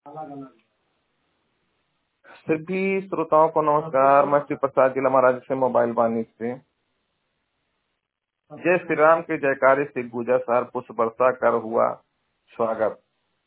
सभी श्रोताओं को नमस्कार। मैं श्री प्रसाद जिला महाराज से मोबाइल वाणी से जय श्री राम के जयकारे से गूंजा शहर पुष्प वर्षा कर हुआ स्वागत।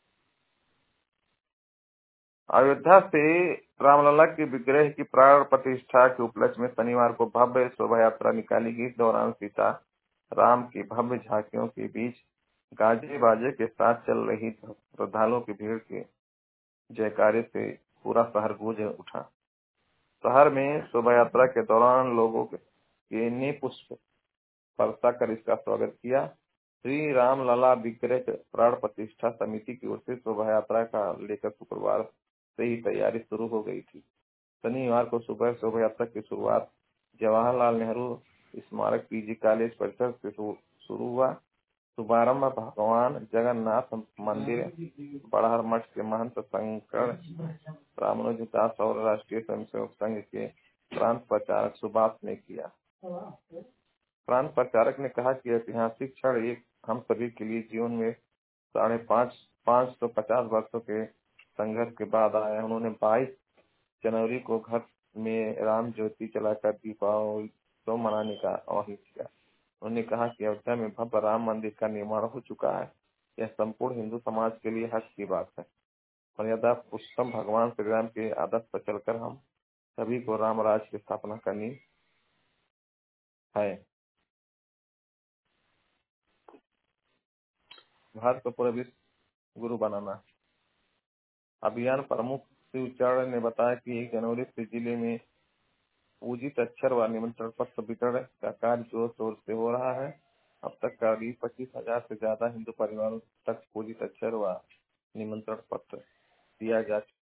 अयोध्या से रामलला के विग्रह की प्राण प्रतिष्ठा के उपलक्ष्य में शनिवार को भव्य शोभा यात्रा निकाली गई। इस दौरान सीता राम की भव्य झांकियों के बीच गाजे बाजे के साथ चल रही श्रद्धालुओं की भीड़ के जयकारे से पूरा शहर गूंज उठा। शहर में शोभा यात्रा के दौरान लोगों के ने पुष्प वर्षा कर इसका स्वागत किया। श्री राम लला विग्रह प्राण प्रतिष्ठा समिति की ओर से शोभा यात्रा का लेकर शुक्रवार से ही तैयारी शुरू हो गई थी। शनिवार को सुबह शोभा यात्रा की शुरुआत जवाहरलाल नेहरू स्मारक पीजी कॉलेज परिसर से शुरू हुआ। शुभारंभ भगवान जगन्नाथ मंदिर बड़हर मठ के महंत शंकर रामानुजदास और राष्ट्रीय स्वयंसेवक संघ के प्रांत प्रचारक सुभाष ने किया। प्रांत प्रचारक ने कहा कि ऐतिहासिक क्षण एक हम सभी के लिए जीवन में 550 वर्षों के संघर्ष के बाद आया है। उन्होंने 22 जनवरी को घर में राम ज्योति जलाकर दीपावली तो मनाने का आह्वान किया। उन्होंने कहा कि अयोध्या में भव्य राम मंदिर का निर्माण हो चुका है। यह संपूर्ण हिंदू समाज के लिए हर्ष की बात है। मर्यादा पुरुषोत्तम भगवान श्री राम के आदर्श पर चलकर हम सभी को राम राज की स्थापना करनी है। भारत को पूरा विश्व गुरु बनाना। अभियान प्रमुख शिवचरण ने बताया कि 1 जनवरी से जिले में पूजित अक्षर व निमंत्रण पत्र वितरण का कार्य जोर शोर से हो रहा है। अब तक करीब 25,000 से ज्यादा हिंदू परिवारों तक पूजित अक्षर व निमंत्रण पत्र दिया जा